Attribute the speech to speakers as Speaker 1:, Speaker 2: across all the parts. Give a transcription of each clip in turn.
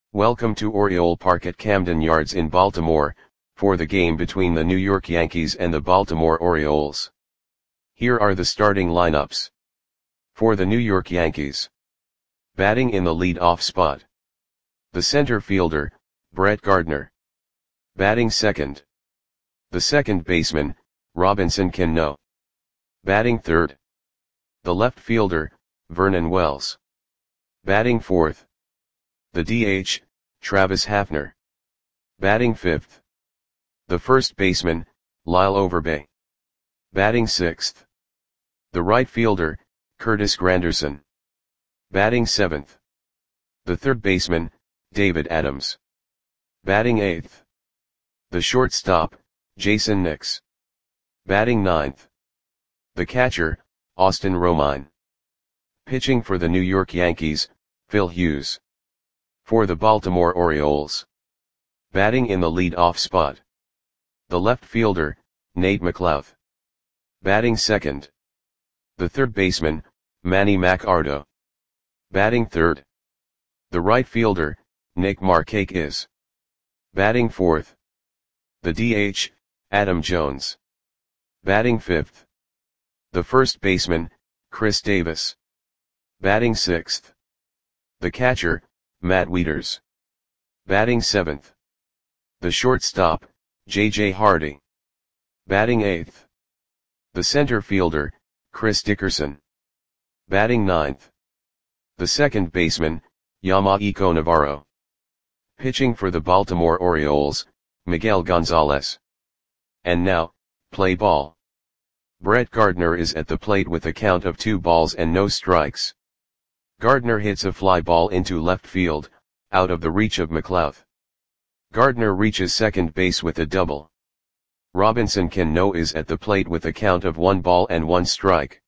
Speaker 1: Welcome to Oriole Park at Camden Yards in Baltimore, for the game between the New York Yankees and the Baltimore Orioles. Here are the starting lineups. For the New York Yankees. Batting in the lead-off spot. The center fielder, Brett Gardner. Batting second. The second baseman, Robinson Cano. Batting third. The left fielder, Vernon Wells. Batting fourth. The DH, Travis Hafner. Batting fifth. The first baseman, Lyle Overbay. Batting sixth. The right fielder, Curtis Granderson. Batting seventh. The third baseman, David Adams. Batting eighth. The shortstop, Jason Nix. Batting ninth. The catcher, Austin Romine. Pitching for the New York Yankees, Phil Hughes. For the Baltimore Orioles. Batting in the lead-off spot. The left fielder, Nate McLouth. Batting second. The third baseman, Manny Machado. Batting third. The right fielder, Nick Markakis. Batting fourth. The DH, Adam Jones. Batting fifth. The first baseman, Chris Davis. Batting sixth. The catcher, Matt Wieters. Batting seventh. The shortstop, J.J. Hardy. Batting eighth. The center fielder, Chris Dickerson. Batting ninth. The second baseman, Yamaico Navarro. Pitching for the Baltimore Orioles, Miguel Gonzalez. And now, play ball. Brett Gardner is at the plate with a count of 2 balls and no strikes. Gardner hits a fly ball into left field, out of the reach of McLouth. Gardner reaches second base with a double. Robinson Cano is at the plate with a count of 1 ball and 1 strike.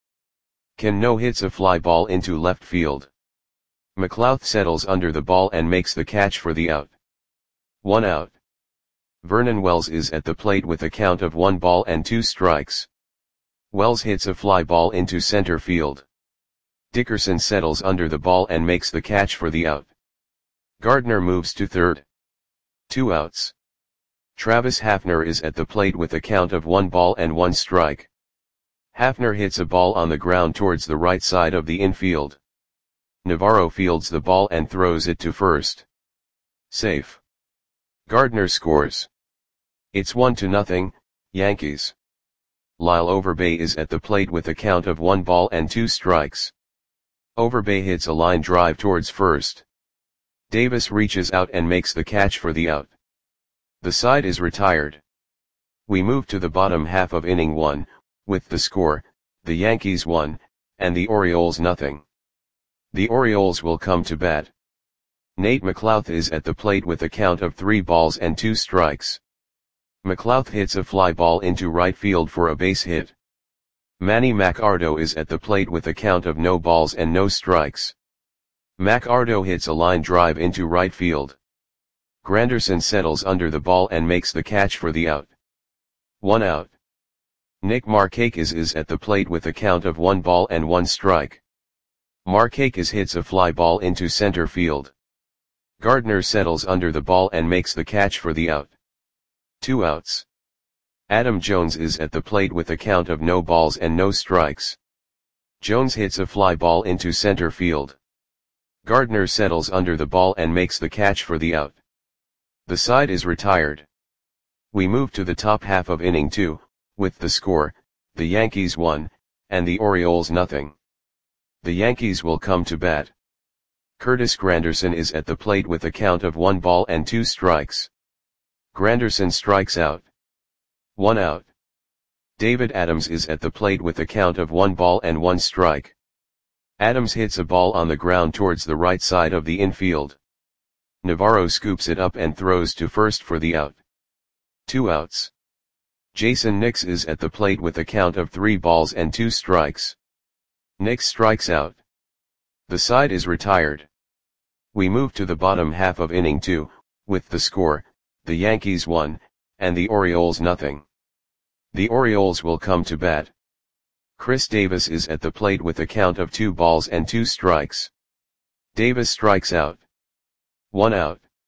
Speaker 1: Cano hits a fly ball into left field. McLouth settles under the ball and makes the catch for the out. 1 out. Vernon Wells is at the plate with a count of 1 ball and 2 strikes. Wells hits a fly ball into center field. Dickerson settles under the ball and makes the catch for the out. Gardner moves to third. 2 outs. Travis Hafner is at the plate with a count of 1 ball and 1 strike. Hafner hits a ball on the ground towards the right side of the infield. Navarro fields the ball and throws it to first. Safe. Gardner scores. It's 1-0, Yankees. Lyle Overbay is at the plate with a count of 1 ball and 2 strikes. Overbay hits a line drive towards first. Davis reaches out and makes the catch for the out. The side is retired. We move to the bottom half of inning 1, with the score, the Yankees 1, and the Orioles 0. The Orioles will come to bat. Nate McLouth is at the plate with a count of 3 balls and 2 strikes. McLouth hits a fly ball into right field for a base hit. Manny Machado is at the plate with a count of no balls and no strikes. Machado hits a line drive into right field. Granderson settles under the ball and makes the catch for the out. 1 out. Nick Markakis is at the plate with a count of 1 ball and 1 strike. Markakis hits a fly ball into center field. Gardner settles under the ball and makes the catch for the out. 2 outs. Adam Jones is at the plate with a count of no balls and no strikes. Jones hits a fly ball into center field. Gardner settles under the ball and makes the catch for the out. The side is retired. We move to the top half of inning 2, with the score, the Yankees 1, and the Orioles 0. The Yankees will come to bat. Curtis Granderson is at the plate with a count of 1 ball and 2 strikes. Granderson strikes out. 1 out. David Adams is at the plate with a count of 1 ball and 1 strike. Adams hits a ball on the ground towards the right side of the infield. Navarro scoops it up and throws to first for the out. 2 outs. Jason Nix is at the plate with a count of 3 balls and 2 strikes. Nix strikes out. The side is retired. We move to the bottom half of inning 2, with the score, the Yankees 1, and the Orioles 0. The Orioles will come to bat. Chris Davis is at the plate with a count of 2 balls and 2 strikes. Davis strikes out. 1 out.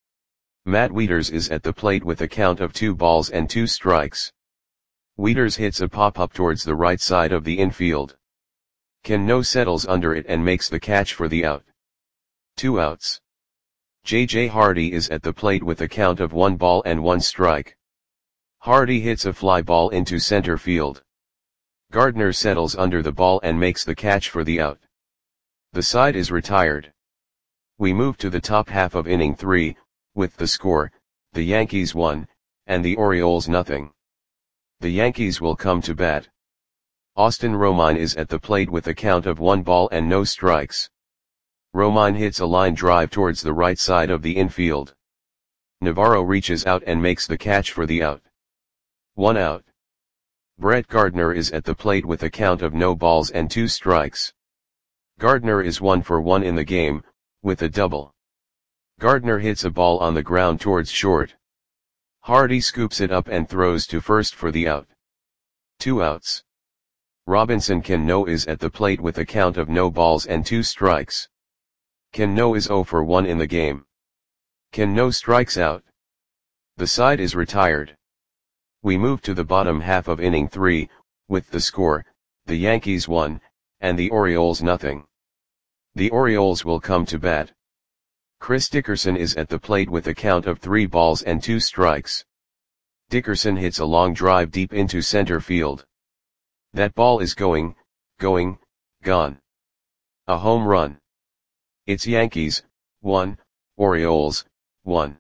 Speaker 1: Matt Wieters is at the plate with a count of 2 balls and 2 strikes. Wieters hits a pop-up towards the right side of the infield. Ken No settles under it and makes the catch for the out. 2 outs. J.J. Hardy is at the plate with a count of 1 ball and 1 strike. Hardy hits a fly ball into center field. Gardner settles under the ball and makes the catch for the out. The side is retired. We move to the top half of inning 3, with the score, the Yankees 1, and the Orioles nothing. The Yankees will come to bat. Austin Romine is at the plate with a count of 1 ball and no strikes. Romine hits a line drive towards the right side of the infield. Navarro reaches out and makes the catch for the out. 1 out. Brett Gardner is at the plate with a count of no balls and 2 strikes. Gardner is 1 for 1 in the game, with a double. Gardner hits a ball on the ground towards short. Hardy scoops it up and throws to first for the out. 2 outs. Robinson Cano is at the plate with a count of no balls and 2 strikes. Cano is 0 for 1 in the game. Cano strikes out. The side is retired. We move to the bottom half of inning 3, with the score, the Yankees 1, and the Orioles nothing. The Orioles will come to bat. Chris Dickerson is at the plate with a count of 3 balls and 2 strikes. Dickerson hits a long drive deep into center field. That ball is going, gone. A home run. It's Yankees, 1, Orioles, 1.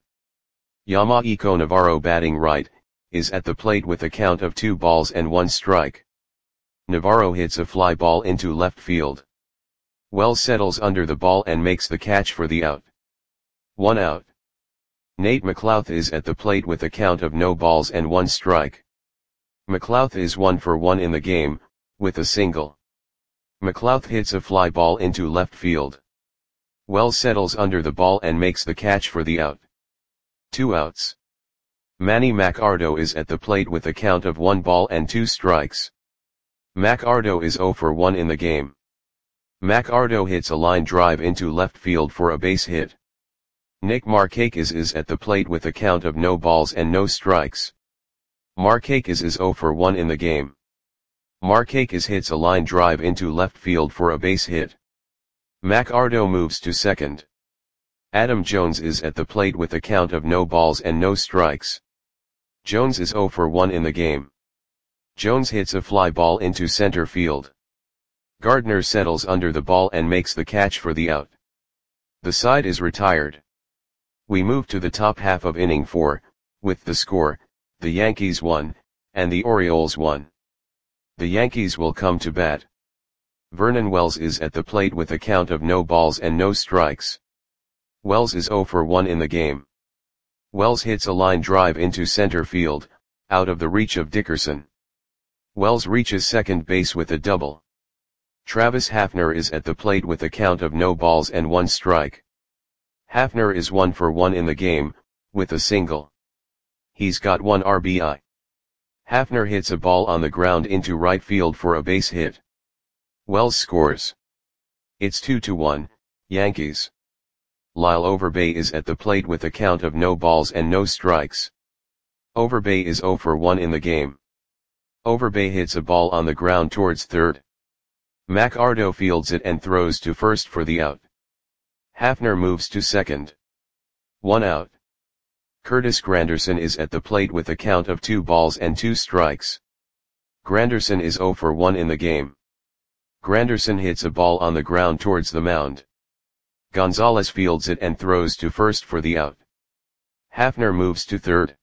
Speaker 1: Yamaiko Navarro batting right, is at the plate with a count of 2 balls and 1 strike. Navarro hits a fly ball into left field. Wells settles under the ball and makes the catch for the out. 1 out. Nate McLouth is at the plate with a count of no balls and 1 strike. McLouth is 1 for 1 in the game, with a single. McLouth hits a fly ball into left field. Wells settles under the ball and makes the catch for the out. 2 outs. Manny Macardo is at the plate with a count of 1 ball and 2 strikes. Macardo is 0 for 1 in the game. Macardo hits a line drive into left field for a base hit. Nick Markakis is at the plate with a count of no balls and no strikes. Markakis is 0 for 1 in the game. Markakis hits a line drive into left field for a base hit. Macardo moves to second. Adam Jones is at the plate with a count of no balls and no strikes. Jones is 0 for 1 in the game. Jones hits a fly ball into center field. Gardner settles under the ball and makes the catch for the out. The side is retired. We move to the top half of inning 4, with the score, the Yankees 1, and the Orioles 1. The Yankees will come to bat. Vernon Wells is at the plate with a count of no balls and no strikes. Wells is 0 for 1 in the game. Wells hits a line drive into center field, out of the reach of Dickerson. Wells reaches second base with a double. Travis Hafner is at the plate with a count of no balls and 1 strike. Hafner is 1 for 1 in the game, with a single. He's got 1 RBI. Hafner hits a ball on the ground into right field for a base hit. Wells scores. It's 2-1, Yankees. Lyle Overbay is at the plate with a count of no balls and no strikes. Overbay is 0 for 1 in the game. Overbay hits a ball on the ground towards third. Macardo fields it and throws to first for the out. Hafner moves to second. 1 out. Curtis Granderson is at the plate with a count of 2 balls and 2 strikes. Granderson is 0 for 1 in the game. Granderson hits a ball on the ground towards the mound. Gonzalez fields it and throws to first for the out. Hafner moves to third.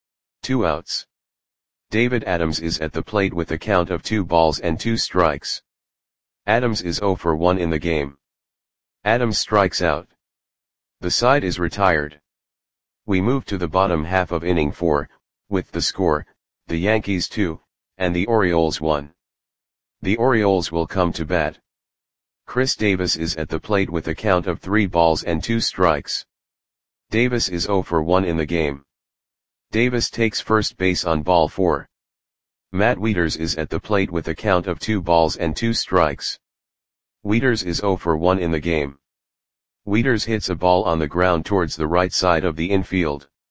Speaker 1: 2 outs. David Adams is at the plate with a count of 2 balls and 2 strikes. Adams is 0 for 1 in the game. Adams strikes out. The side is retired. We move to the bottom half of inning 4, with the score, the Yankees 2, and the Orioles 1. The Orioles will come to bat. Chris Davis is at the plate with a count of 3 balls and 2 strikes. Davis is 0 for 1 in the game. Davis takes first base on ball 4. Matt Wieters is at the plate with a count of 2 balls and 2 strikes. Wieters is 0 for 1 in the game. Wieters hits a ball on the ground towards the right side of the infield.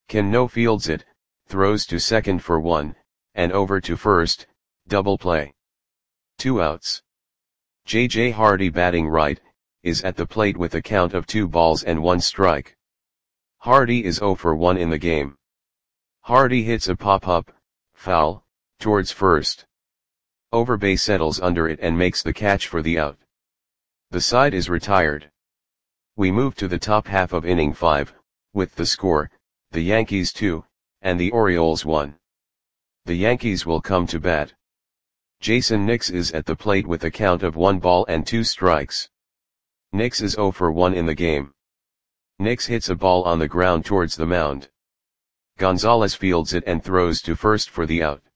Speaker 1: Cano fields it, throws to second for 1, and over to first, double play. 2 outs. J.J. Hardy batting right, is at the plate with a count of 2 balls and 1 strike. Hardy is 0 for 1 in the game. Hardy hits a pop-up, foul, towards first. Overbay settles under it and makes the catch for the out. The side is retired. We move to the top half of inning 5, with the score, the Yankees 2, and the Orioles 1. The Yankees will come to bat. Jason Nix is at the plate with a count of 1 ball and 2 strikes. Nix is 0 for 1 in the game. Nix hits a ball on the ground towards the mound. Gonzalez fields it and throws to first for the out.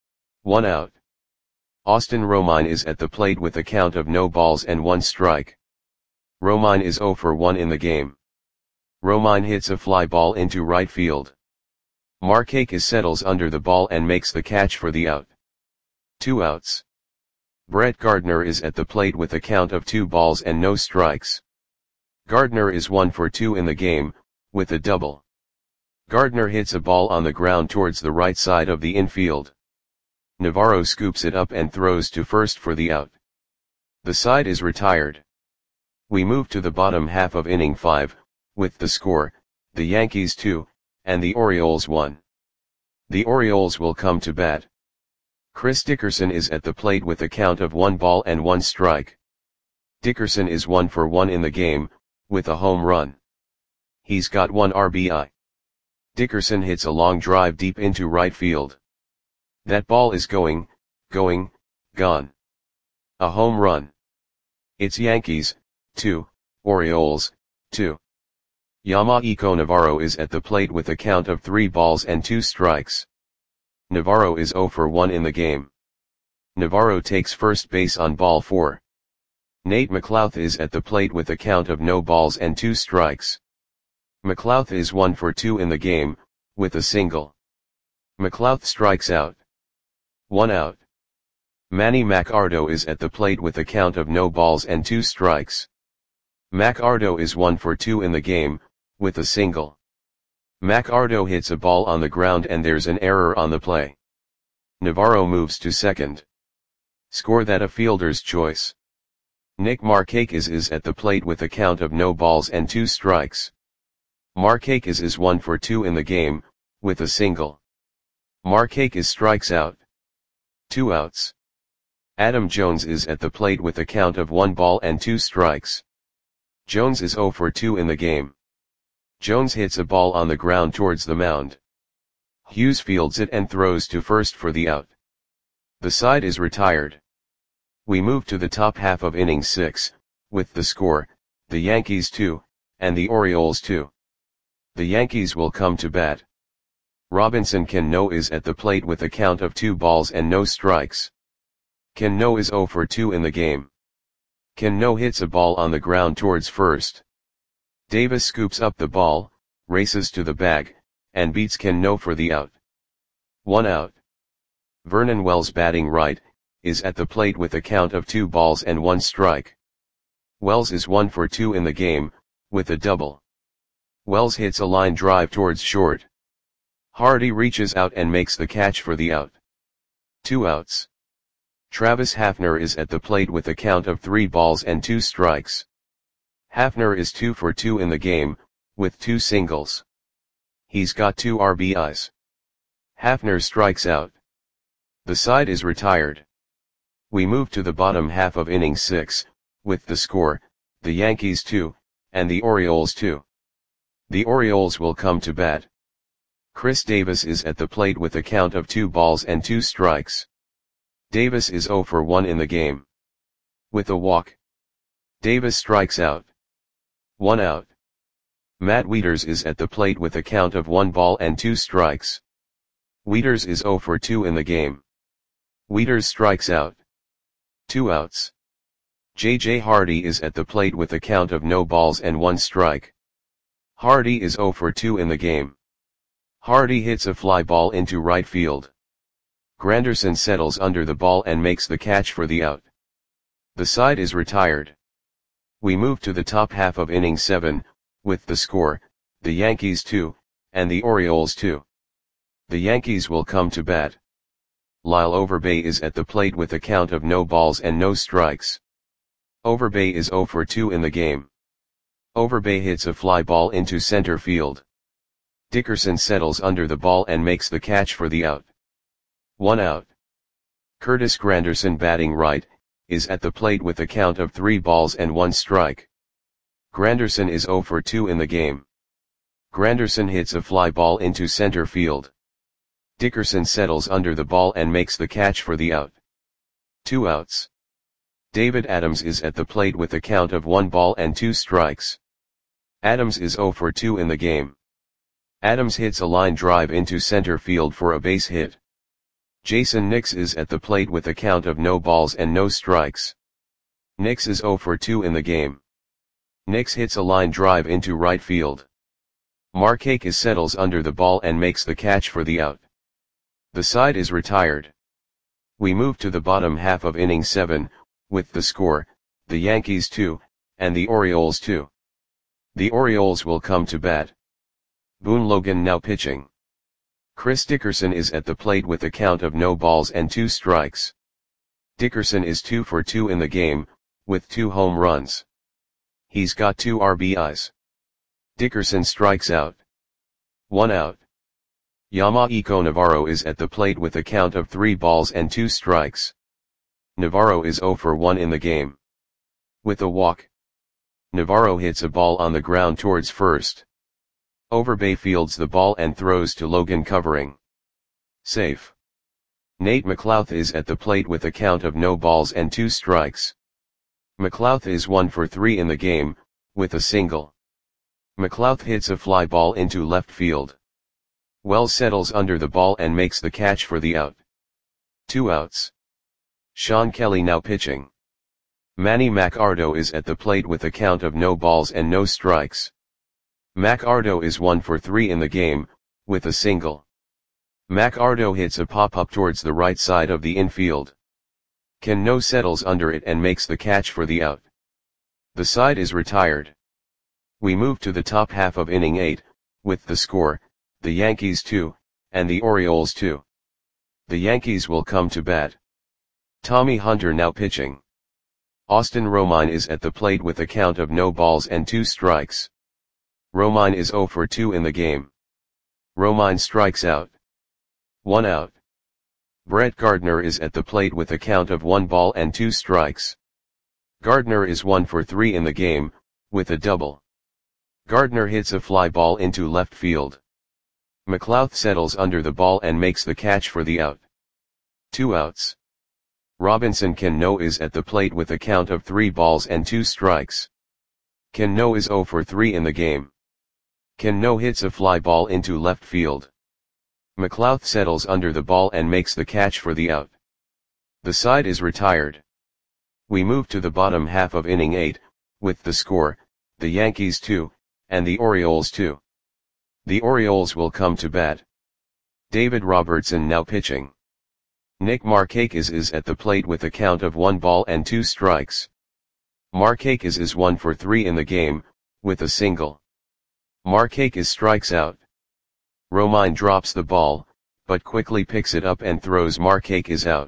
Speaker 1: 1 out. Austin Romine is at the plate with a count of no balls and 1 strike. Romine is 0 for 1 in the game. Romine hits a fly ball into right field. Markakis settles under the ball and makes the catch for the out. 2 outs. Brett Gardner is at the plate with a count of 2 balls and no strikes. Gardner is 1 for 2 in the game, with a double. Gardner hits a ball on the ground towards the right side of the infield. Navarro scoops it up and throws to first for the out. The side is retired. We move to the bottom half of inning 5, with the score, the Yankees 2, and the Orioles 1. The Orioles will come to bat. Chris Dickerson is at the plate with a count of 1 ball and 1 strike. Dickerson is 1 for 1 in the game, with a home run. He's got 1 RBI. Dickerson hits a long drive deep into right field. That ball is going, gone. A home run. It's Yankees, 2, Orioles, 2. Yamaiko Navarro is at the plate with a count of 3 balls and 2 strikes. Navarro is 0 for 1 in the game. Navarro takes first base on ball 4. Nate McLouth is at the plate with a count of no balls and 2 strikes. McLouth is 1 for 2 in the game, with a single. McLouth strikes out. 1 out. Manny Macardo is at the plate with a count of no balls and 2 strikes. Macardo is 1 for 2 in the game, with a single. Macardo hits a ball on the ground and there's an error on the play. Navarro moves to second. Score that a fielder's choice. Nick Markakis is at the plate with a count of no balls and 2 strikes. Markakis is 1 for 2 in the game, with a single. Markakis strikes out. 2 outs. Adam Jones is at the plate with a count of 1 ball and 2 strikes. Jones is 0 for 2 in the game. Jones hits a ball on the ground towards the mound. Hughes fields it and throws to first for the out. The side is retired. We move to the top half of inning 6, with the score, the Yankees 2, and the Orioles 2. The Yankees will come to bat. Robinson Cano is at the plate with a count of 2 balls and no strikes. Cano is 0 for 2 in the game. Cano hits a ball on the ground towards first. Davis scoops up the ball, races to the bag, and beats Cano for the out. 1 out. Vernon Wells batting right, is at the plate with a count of 2 balls and 1 strike. Wells is 1 for 2 in the game, with a double. Wells hits a line drive towards short. Hardy reaches out and makes the catch for the out. 2 outs. Travis Hafner is at the plate with a count of 3 balls and 2 strikes. Hafner is 2 for 2 in the game, with 2 singles. He's got 2 RBIs. Hafner strikes out. The side is retired. We move to the bottom half of inning 6, with the score, the Yankees 2, and the Orioles 2. The Orioles will come to bat. Chris Davis is at the plate with a count of 2 balls and 2 strikes. Davis is 0 for 1 in the game. With a walk. Davis strikes out. 1 out. Matt Wieters is at the plate with a count of 1 ball and 2 strikes. Wieters is 0 for 2 in the game. Wieters strikes out. 2 outs. J.J. Hardy is at the plate with a count of no balls and 1 strike. Hardy is 0 for 2 in the game. Hardy hits a fly ball into right field. Granderson settles under the ball and makes the catch for the out. The side is retired. We move to the top half of inning 7, with the score, the Yankees 2, and the Orioles 2. The Yankees will come to bat. Lyle Overbay is at the plate with a count of no balls and no strikes. Overbay is 0 for 2 in the game. Overbay hits a fly ball into center field. Dickerson settles under the ball and makes the catch for the out. 1 out. Curtis Granderson, batting right, is at the plate with a count of 3 balls and 1 strike. Granderson is 0 for 2 in the game. Granderson hits a fly ball into center field. Dickerson settles under the ball and makes the catch for the out. 2 outs. David Adams is at the plate with a count of 1 ball and 2 strikes. Adams is 0 for 2 in the game. Adams hits a line drive into center field for a base hit. Jason Nix is at the plate with a count of no balls and no strikes. Nix is 0 for 2 in the game. Nix hits a line drive into right field. Markakis settles under the ball and makes the catch for the out. The side is retired. We move to the bottom half of inning 7, with the score, the Yankees 2, and the Orioles 2. The Orioles will come to bat. Boone Logan now pitching. Chris Dickerson is at the plate with a count of no balls and 2 strikes. Dickerson is 2 for 2 in the game, with 2 home runs. He's got 2 RBIs. Dickerson strikes out. 1 out. Yamaico Navarro is at the plate with a count of 3 balls and 2 strikes. Navarro is 0 for 1 in the game. With a walk. Navarro hits a ball on the ground towards first. Overbay fields the ball and throws to Logan, covering. Safe. Nate McLouth is at the plate with a count of no balls and 2 strikes. McLouth is 1 for 3 in the game, with a single. McLouth hits a fly ball into left field. Wells settles under the ball and makes the catch for the out. 2 outs. Sean Kelly now pitching. Manny Macardo is at the plate with a count of no balls and no strikes. Macardo is 1 for 3 in the game, with a single. Macardo hits a pop-up towards the right side of the infield. Cano settles under it and makes the catch for the out. The side is retired. We move to the top half of inning 8, with the score, the Yankees 2, and the Orioles 2. The Yankees will come to bat. Tommy Hunter now pitching. Austin Romine is at the plate with a count of no balls and 2 strikes. Romine is 0 for 2 in the game. Romine strikes out. 1 out. Brett Gardner is at the plate with a count of 1 ball and 2 strikes. Gardner is 1 for 3 in the game, with a double. Gardner hits a fly ball into left field. McLouth settles under the ball and makes the catch for the out. 2 outs. Robinson Cano is at the plate with a count of 3 balls and 2 strikes. Cano is 0 for 3 in the game. Cano hits a fly ball into left field. McLouth settles under the ball and makes the catch for the out. The side is retired. We move to the bottom half of inning 8, with the score, the Yankees 2, and the Orioles 2. The Orioles will come to bat. David Robertson now pitching. Nick Markakis is at the plate with a count of 1 ball and 2 strikes. Markakis is 1 for 3 in the game, with a single. Markakis strikes out. Romine drops the ball, but quickly picks it up and throws Markakis out.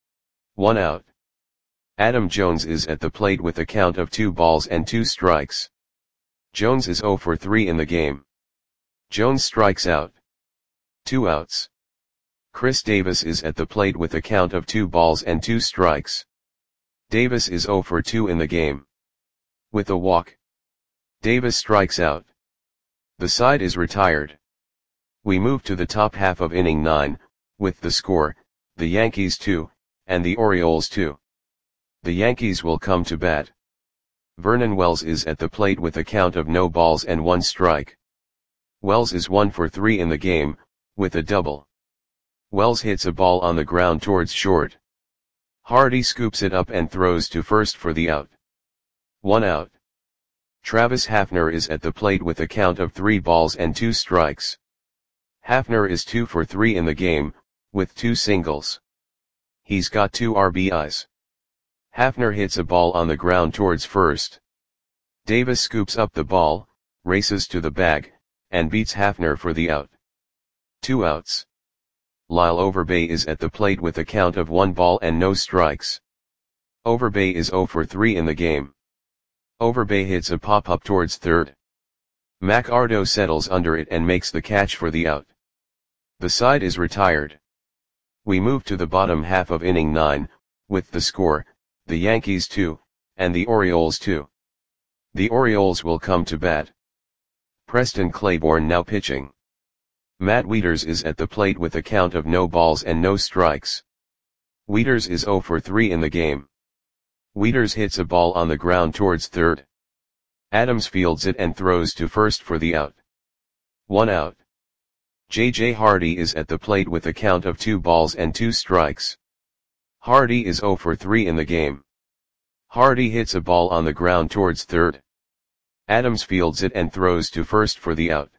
Speaker 1: 1 out. Adam Jones is at the plate with a count of 2 balls and 2 strikes. Jones is 0 for 3 in the game. Jones strikes out. 2 outs. Chris Davis is at the plate with a count of 2 balls and 2 strikes. Davis is 0 for 2 in the game. With a walk. Davis strikes out. The side is retired. We move to the top half of inning 9, with the score, the Yankees 2, and the Orioles 2. The Yankees will come to bat. Vernon Wells is at the plate with a count of no balls and 1 strike. Wells is 1 for 3 in the game, with a double. Wells hits a ball on the ground towards short. Hardy scoops it up and throws to first for the out. 1 out. Travis Hafner is at the plate with a count of 3 balls and 2 strikes. Hafner is 2 for 3 in the game, with 2 singles. He's got 2 RBIs. Hafner hits a ball on the ground towards first. Davis scoops up the ball, races to the bag, and beats Hafner for the out. 2 outs. Lyle Overbay is at the plate with a count of 1 ball and no strikes. Overbay is 0 for 3 in the game. Overbay hits a pop-up towards third. McArdo settles under it and makes the catch for the out. The side is retired. We move to the bottom half of inning 9, with the score, the Yankees 2, and the Orioles 2. The Orioles will come to bat. Preston Claiborne now pitching. Matt Wieters is at the plate with a count of no balls and no strikes. Wieters is 0 for 3 in the game. Wieters hits a ball on the ground towards third. Adams fields it and throws to first for the out. 1 out. J.J. Hardy is at the plate with a count of 2 balls and 2 strikes. Hardy is 0 for 3 in the game. Hardy hits a ball on the ground towards third. Adams fields it and throws to first for the out.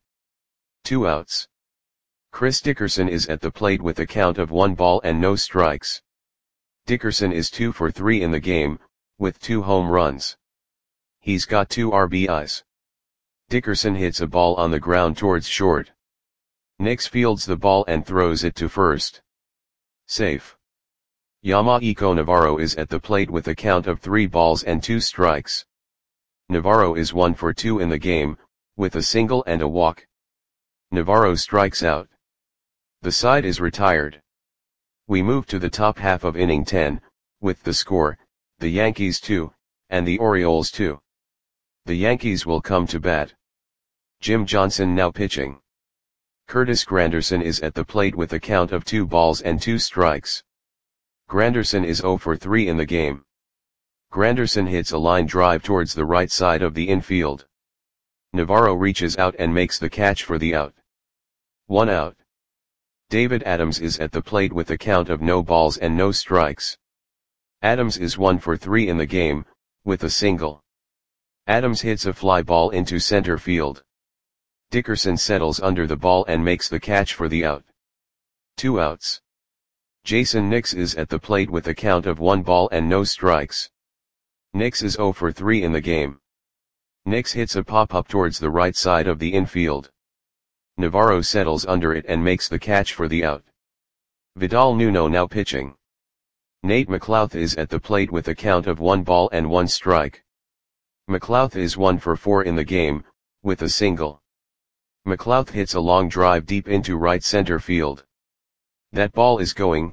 Speaker 1: 2 outs. Chris Dickerson is at the plate with a count of 1 ball and no strikes. Dickerson is 2 for 3 in the game, with 2 home runs. He's got 2 RBIs. Dickerson hits a ball on the ground towards short. Nix fields the ball and throws it to first. Safe. Yamaico Navarro is at the plate with a count of 3 balls and 2 strikes. Navarro is 1 for 2 in the game, with a single and a walk. Navarro strikes out. The side is retired. We move to the top half of inning 10, with the score, the Yankees 2, and the Orioles 2. The Yankees will come to bat. Jim Johnson now pitching. Curtis Granderson is at the plate with a count of 2 balls and 2 strikes. Granderson is 0 for 3 in the game. Granderson hits a line drive towards the right side of the infield. Navarro reaches out and makes the catch for the out. 1 out. David Adams is at the plate with a count of no balls and no strikes. Adams is 1 for 3 in the game, with a single. Adams hits a fly ball into center field. Dickerson settles under the ball and makes the catch for the out. 2 outs. Jason Nix is at the plate with a count of 1 ball and no strikes. Nix is 0 for 3 in the game. Nix hits a pop-up towards the right side of the infield. Navarro settles under it and makes the catch for the out. Vidal Nuno now pitching. Nate McLouth is at the plate with a count of 1 ball and 1 strike. McLouth is 1 for 4 in the game, with a single. McLouth hits a long drive deep into right center field. That ball is gone.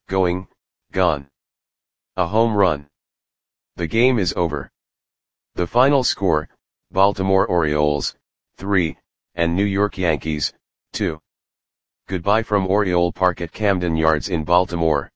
Speaker 1: A home run. The game is over. The final score, Baltimore Orioles, 3, and New York Yankees, 2. Goodbye from Oriole Park at Camden Yards in Baltimore.